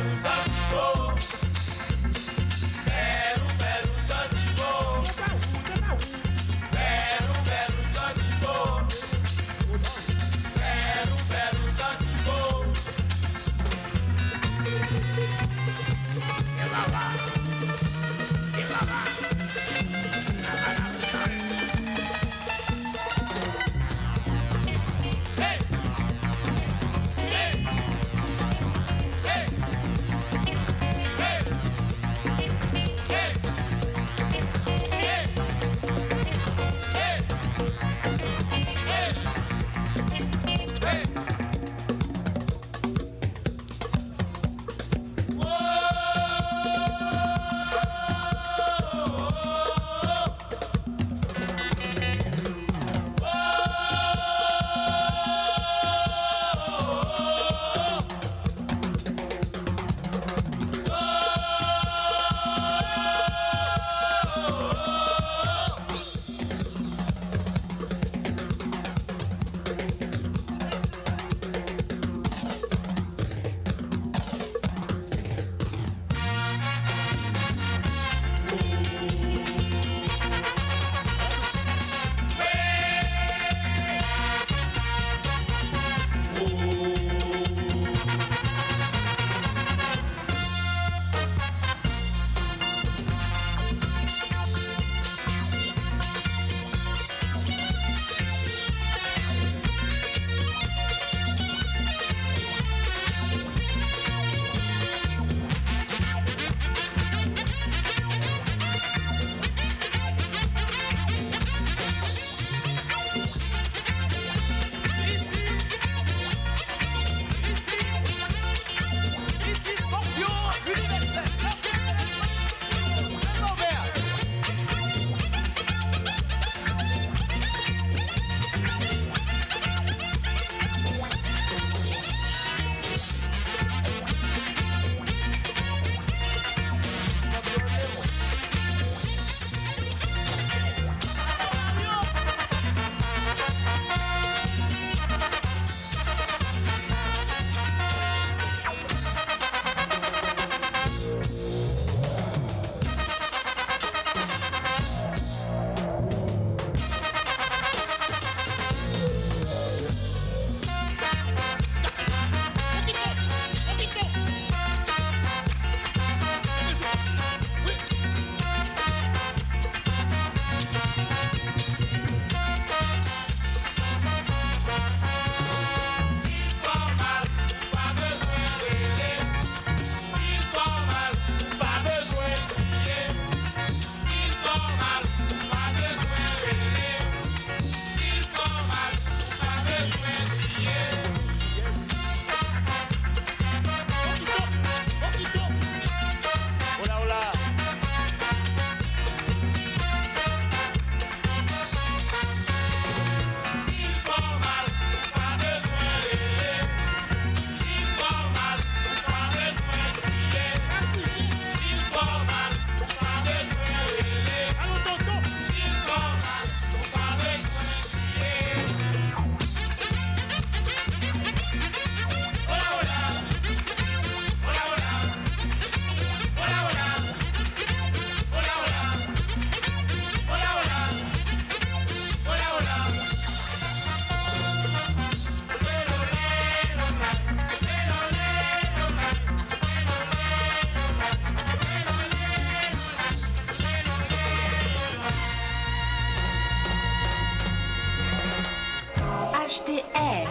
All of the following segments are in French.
HDR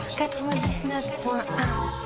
99.1.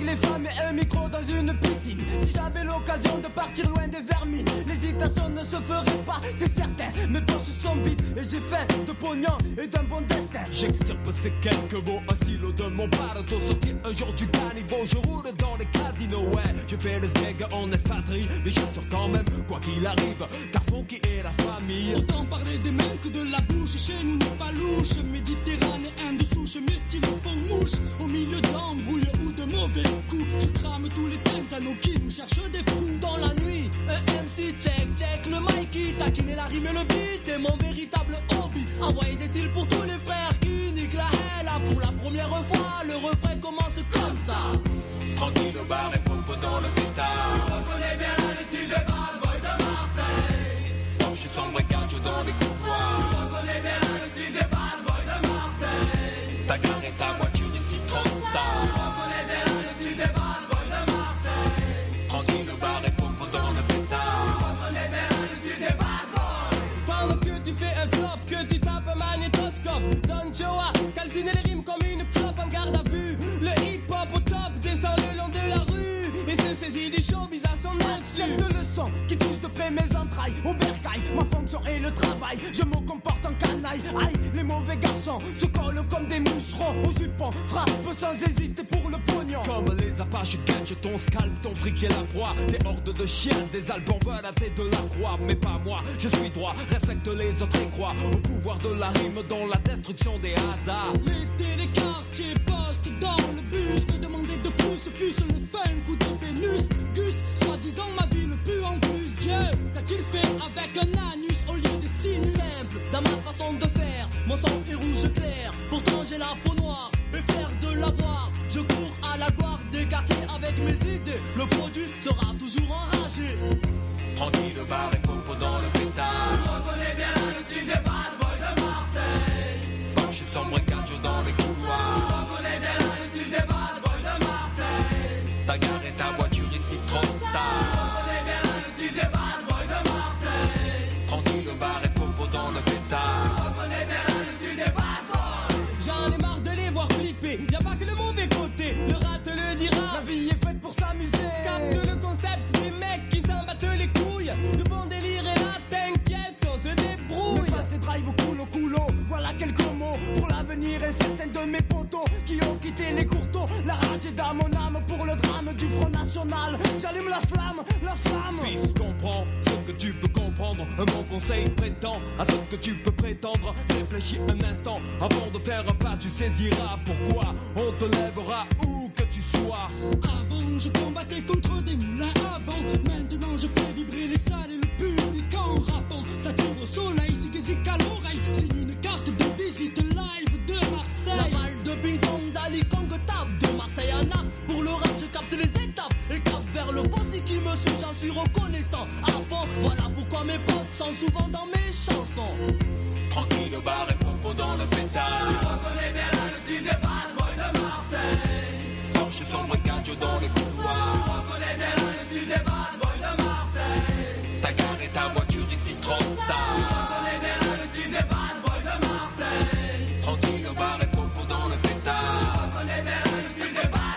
les femmes et un micro dans une piscine. Si j'avais l'occasion de partir loin des vermines, l'hésitation ne se ferait pas, c'est certain. Mes poches sont vides et j'ai faim de pognon et d'un bon destin. J'extirpe ces quelques mots, un stylo de mon paletot. Sorti un jour du caniveau, je roule dans les casinos. Ouais, je fais le sgeg en espadrille, mais j'assure quand même, quoi qu'il arrive, car Funky est la famille. Autant parler des mains que de la bouche, chez nous n'est pas louche. Méditerranéen de souche, mes stylos font mouche. Au milieu d'embrouilles ou de mauvais coups, je crame tous les tintanos qui nous cherchent des coups. Dans la nuit, un MC check le Mikey, taquiner la rime et le beat est mon véritable hobby. Envoyer des styles pour tous les frères qui niquent la hella. Pour la première fois, le refrain commence comme ça. Tranquille au bar et pompe dans le pétard. Tu reconnais bien là le style des bad boys de Marseille. Penché sans brigade dans les couloirs. Tu reconnais bien là le style des bad boys de Marseille. T'as garé ta voiture ici trop tard. Tu reconnais bien là le style des bad boys de Marseille. Tranquille au bar et pompe dans le pétard. Tu reconnais bien là le style des bad boys. Pendant que tu fais un flop, que tu tapes un magnétoscope, Don Joa, calciner les rimes comme une clope en garde à vue. Le hip-hop au top descend le long de la rue et se saisit du showbiz à son insu. Cette leçon qui touche de près mes entrailles, au bercail, ma fonction est le travail. Je me comporte en canaille, aïe, les mauvais garçons se collent comme des moucherons au jupon, frappe sans hésiter pour le pognon. Comme les apaches catch ton scalp, ton fric est la proie. Des hordes de chiens, des albans veulent la tête de la croix. Mais pas moi, je suis droit, respecte les autres et crois au pouvoir de la rime dans la destruction des hasards. Mettez les quartiers postes dans le bus, que demander de plus, fût-ce le funk ou de Vénus. Gus, soi-disant ma vie le pue en plus. Dieu, qu'a-t-il fait avec un anus au lieu des signes? Simple, dans ma façon de faire, mon sang est rouge clair. Pourtant j'ai la peau noire et fier de l'avoir. Je cours à la gloire des quartiers avec mes idées. Le produit sera toujours enragé. Tranquille au bar et pompe dans le pétard. Tu reconnais bien là le style des bad boys de Marseille. Penché sans brigade dans les couloirs. Tu reconnais bien là le style des bad boys de Marseille. T'as garé ta voiture ici trop Tu tard. reconnais bien là le style des bad boys de Marseille. Tranquille au bar et pompe dans le pétard. Tu reconnais bien là le style des bad boys. J'en ai marre de les voir flipper. Y'a pas que le mauvais côté, le rat te le dira. La vie est faite pour s'amuser. Capte le concept des mecs qui s'en battent les couilles. Le bon délire est là, t'inquiète, on se débrouille. Le passé drive au coulo, voilà quelques mots pour l'avenir incertain de mes potos qui ont quitté les courteaux. La rage est dans mon âme pour le drame du Front National. J'allume la flamme, la flamme. Fils, comprends ce que tu peux comprendre. Mon conseil prétend à ce que tu peux prétendre. Réfléchis un instant avant de faire un pas, tu saisiras pourquoi on te lèvera où que tu sois. Avant je combattais contre des moulins avant. Maintenant je fais vibrer les salles et le public en rappant. Ça tire au soleil, zik à l'oreille. C'est une carte de visite live de Marseille. La balle de ping-pong d'Ali Kong tape de Marseille à Naples. Pour le rap je capte les étapes et cap vers le bossy qui me suit, j'en suis reconnaissant. Avant, voilà pourquoi mes potes sont souvent dans mes chansons. Tranquille au bar et pompe dans le pétard. Tu reconnais bien là le style des bad boys de Marseille. Penché sans brigade dans les couloirs. Tu reconnais bien là le style des bad boys de Marseille. T'as garé ta voiture ici trop Tu tard. reconnais bien là le style des bad boys de Marseille. Tranquille au bar et pompe dans le Tu pétard. reconnais bien là le style des bad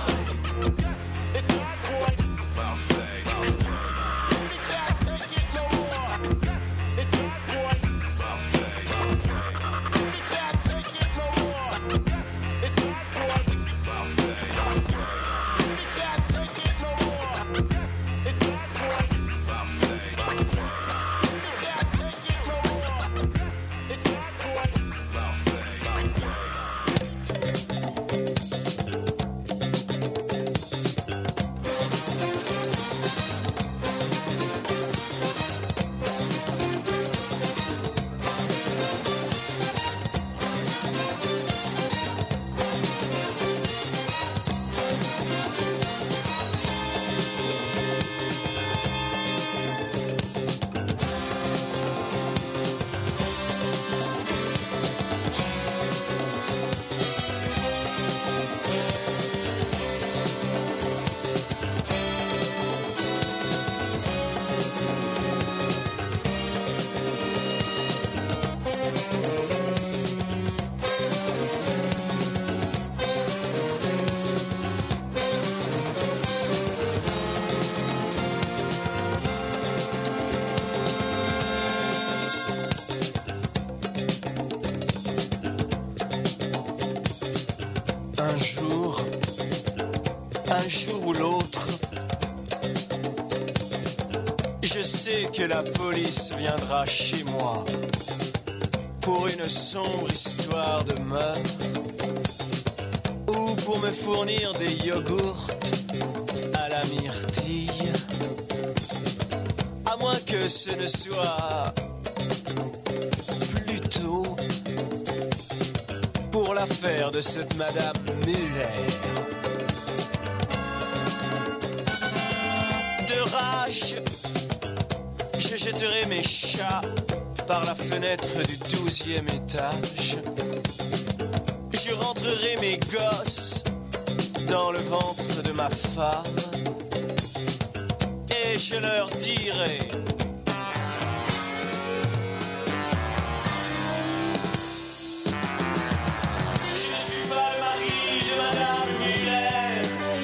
boys. Marseille. Let me can't take it no more. It's Un jour ou l'autre, je sais que la police viendra chez moi pour une sombre histoire de meurtre ou pour me fournir des yogourts à la myrtille. À moins que ce ne soit plutôt pour l'affaire de cette Madame Muller. De rage, je jetterai mes chats par la fenêtre du 12e étage. Je rentrerai mes gosses dans le ventre de ma femme et je leur dirai: je ne suis pas le mari de Madame Muller.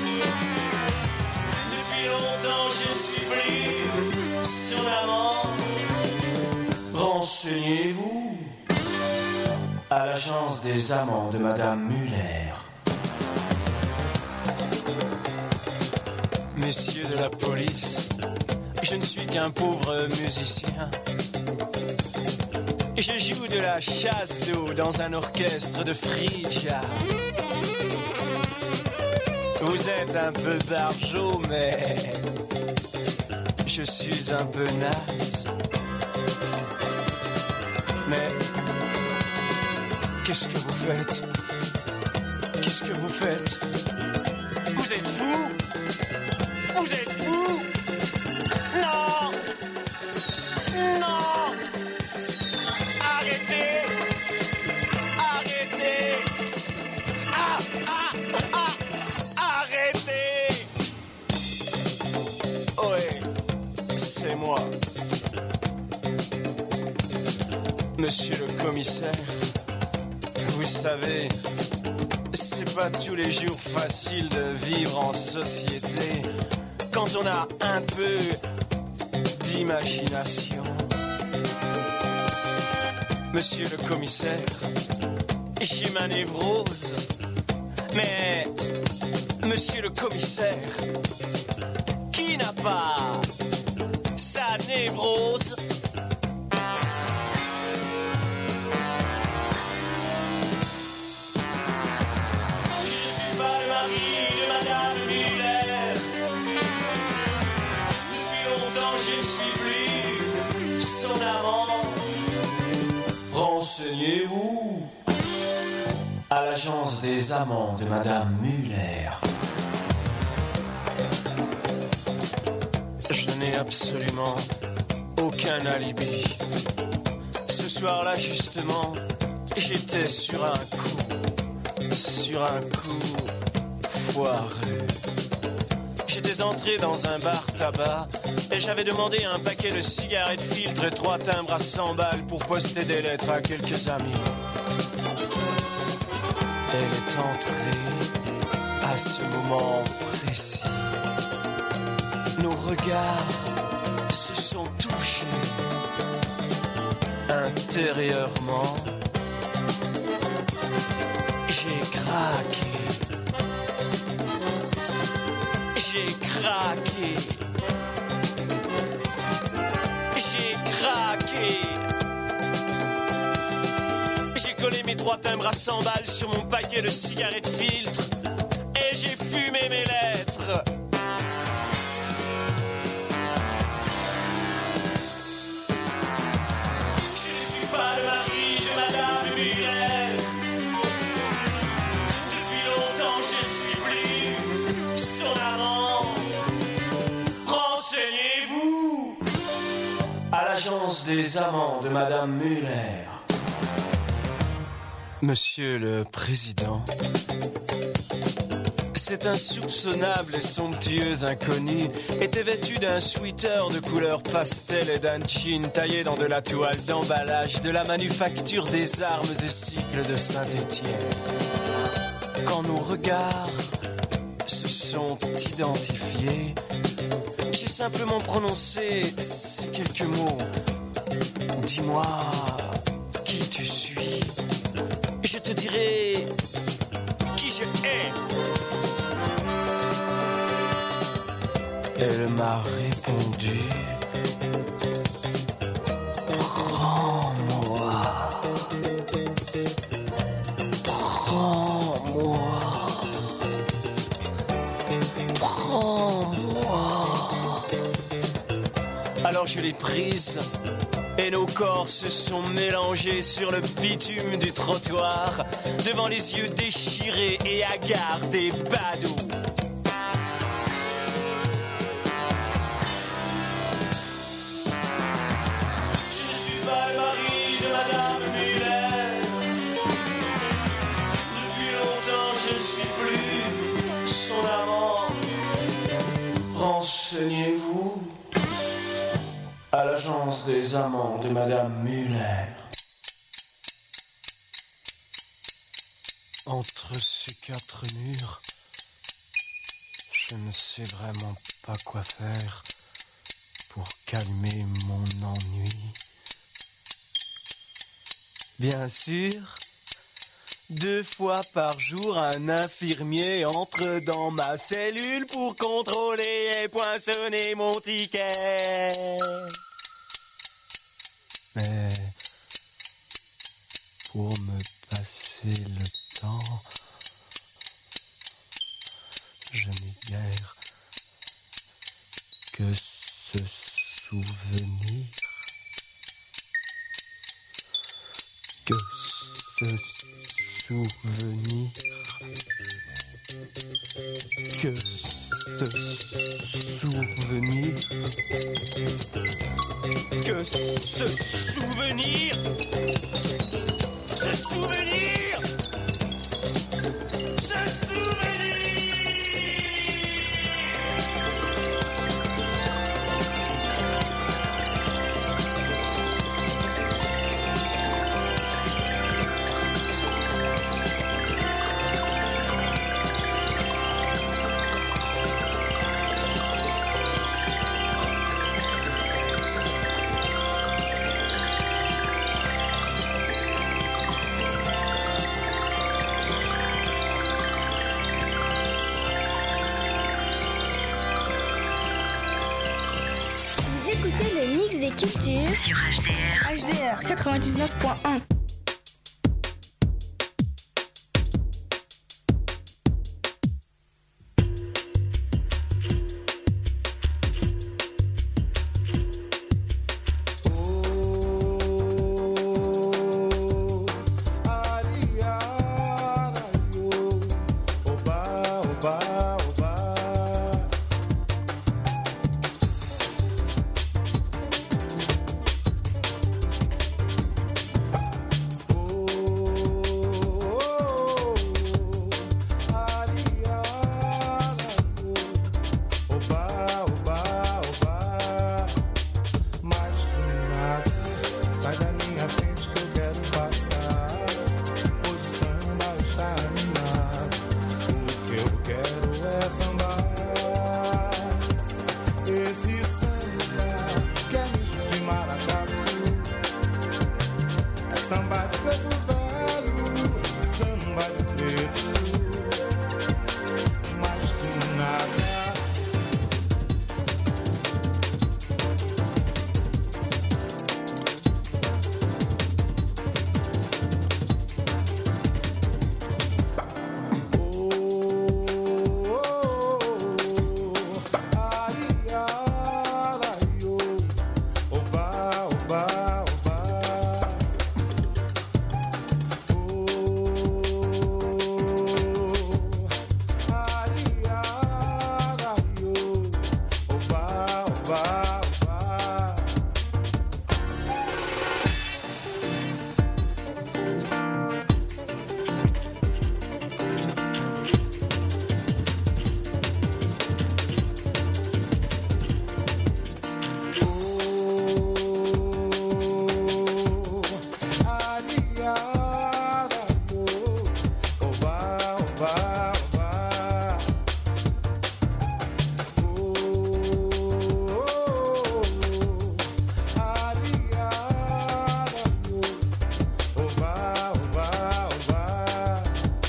Depuis longtemps je ne suis plus son amant. Renseignez-vous à l'agence des amants de Madame Muller. Messieurs de la police, je ne suis qu'un pauvre musicien. Je joue de la chasse d'eau dans un orchestre de free jazz. Vous êtes un peu barjot, mais je suis un peu naze. Mais qu'est-ce que vous faites? Qu'est-ce que vous faites? Vous êtes fous? Vous êtes fous? Non! Non! Arrêtez! Arrêtez! Arrêtez! Oui, c'est moi. Monsieur le commissaire, vous savez, c'est pas tous les jours facile de vivre en société quand on a un peu d'imagination. Monsieur le commissaire, j'ai ma névrose, mais monsieur le commissaire, qui n'a pas sa névrose? Renseignez-vous à l'agence des amants de Madame Muller. Je n'ai absolument aucun alibi. Ce soir-là, justement, j'étais sur un coup foireux. J'étais entré dans un bar tabac et j'avais demandé un paquet de cigarettes filtres et 3 timbres à 100 balles pour poster des lettres à quelques amis. Elle est entrée à ce moment précis. Nos regards se sont touchés intérieurement. J'ai craqué. J'ai craqué. J'ai craqué. J'ai collé mes 3 timbres à 100 balles sur mon paquet de cigarettes filtres et j'ai fumé mes lettres. Je ne suis pas le mari de Madame Muller. Depuis longtemps je ne suis plus son amant. Renseignez-vous à l'agence des amants de Madame Muller. Monsieur le Président, cet insoupçonnable et somptueux inconnu était vêtu d'un sweater de couleur pastel et d'un jean taillé dans de la toile d'emballage de la manufacture des armes et cycles de Saint-Étienne. Quand nos regards se sont identifiés, j'ai simplement prononcé ces quelques mots. Dis-moi qui tu suis. Je te dirai qui je Elle m'a répondu: prends-moi, prends-moi, prends-moi. Alors je l'ai prise et nos corps se sont mélangés sur le bitume du trottoir, devant les yeux déchirés et hagards des badauds. Renseignez-vous à l'agence des amants de Madame Muller. Entre ces quatre murs, je ne sais vraiment pas quoi faire pour calmer mon ennui. Bien sûr, 2 fois par jour, un infirmier entre dans ma cellule pour contrôler et poinçonner mon ticket. Mais pour me passer le temps, je n'ai guère que ce souvenir. Que ce souvenir, que ce souvenir, que ce souvenir, ce souvenir, ce souvenir. Écoutez le mix des cultures sur HDR. HDR 99.1.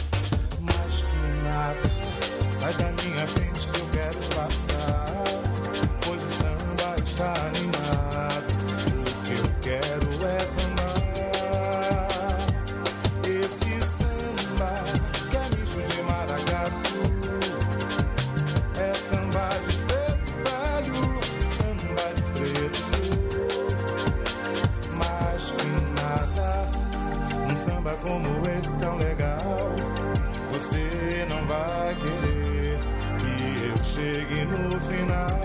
Sai da minha frente que eu quero passar. vai querer que eu chegue no final.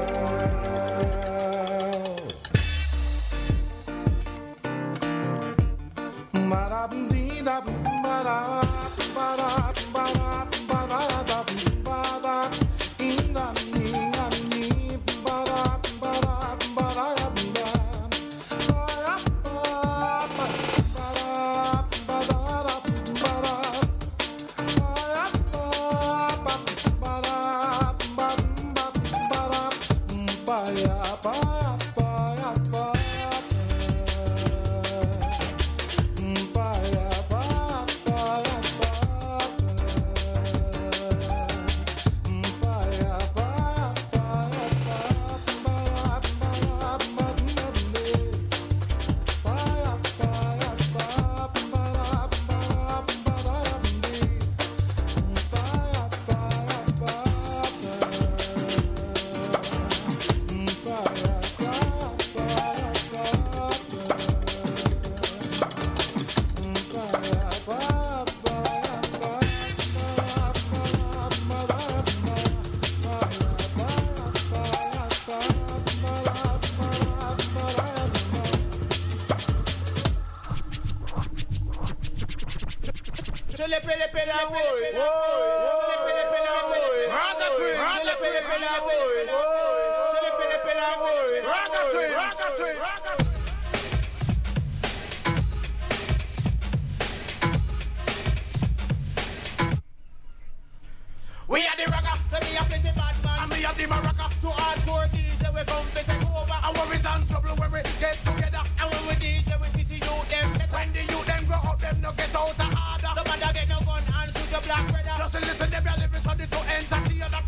We are the rocker, so me a plenty bad man. And me a the maraca, to hardcore DJ we come to take over. And when we in trouble, when we get together. And when we DJ, we see you them get. When the youth them grow up, them no get out of order. No matter get no gun and shoot your black brother. Just listen, them a living so they to enter theater.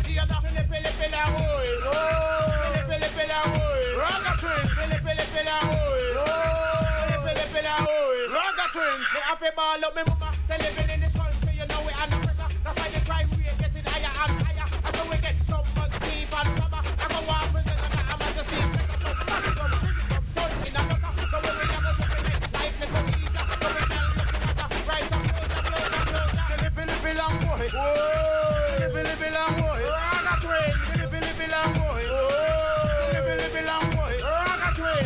Pilla, hoy, pilla, hoy. Raga twins, pilla, hoy. Pilla, hoy. Raga twins. Me have a ball up, me mama. Say living in this country, you know we under pressure. That's why the crime rate getting higher and higher. And so we get so much beef and rubber. I go walk prison and I'm at the scene. Take us some fun, some drinking, some toys in a butter. So when we have a different life, it's a teacher. So we can look at us, right up closer. Chili, long boy. Chili, long boy. Raga twin. Chili, long boy. Chili, long boy. Raga twin.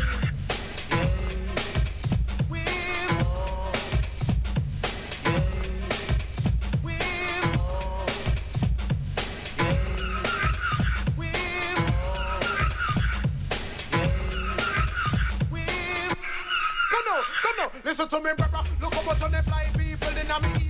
Listen to me, brother. Look how much on the fly people in a me